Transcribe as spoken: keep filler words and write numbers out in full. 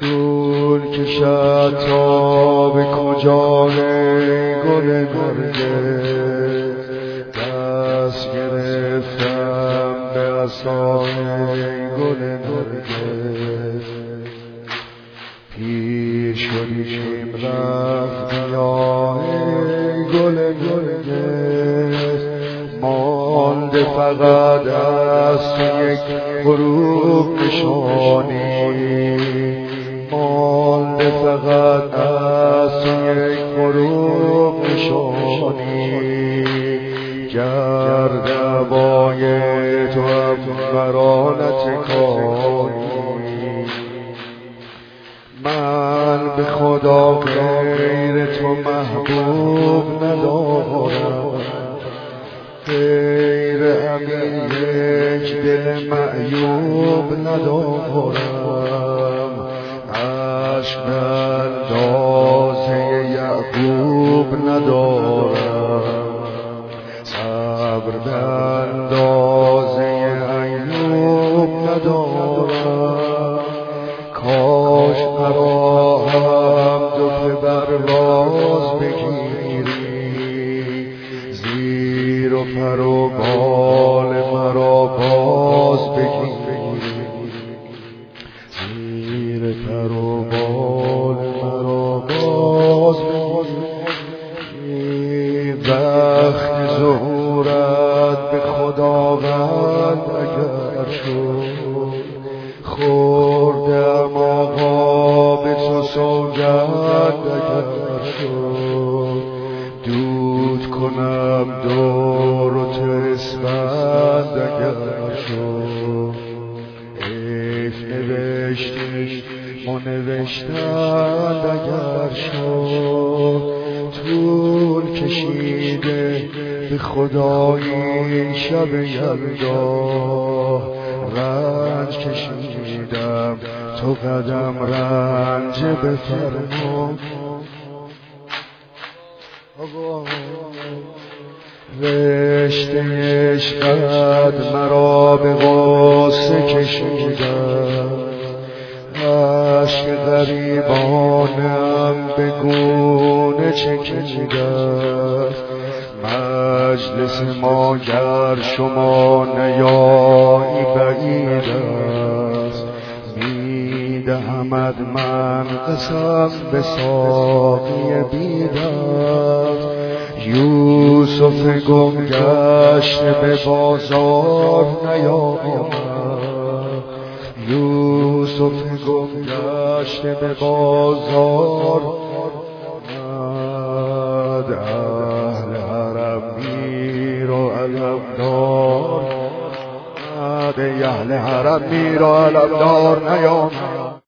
طول کشد تا به کجا گل نرگس، دست گرفتم به عصای گل نرگس. پیر شدیم رفت یا گل نرگس، مانده فقط از تو یک غروب نشانی، مانده فقط از تو یک غروب نشانی. گرد عبای تو هم مرا نتکانی، من به خدا غیر تو محبوب ندارم، غیر همین یک دل معیوب ندارم. عشق به اندازه یعقوب ندارم، صبر به اندازه ایوب ندارم. کاش مرا هم دو پرواز بگیری، زیر و پر و بال مرا باز بگیری، زیر پر و بال مرا باز بگیری. وقت ظهورت به خداوند اگر شد، خوردم آقا به تو سوگند اگر شد. دود کنم دور و تسبند اگر شد. حیف نوشتی و نوشتند اگر شد. طول کشیده به خدایی شب یلدا، رنج کشیدم تو قدم رنج بفرما. رشته عشقت مرا به غصه کشیدم، عشق غریبانم به گونه چکیدم. مجلس ما گر شما نیایی بعید است، میدهمت من قسم به ساقی بیدست. یوسف گم گشته به بازار نیامد، یوسف گم گشته به بازار نیامد. اهل حرم میر و علمدار، اهل حرم میر و علمدار نیامد.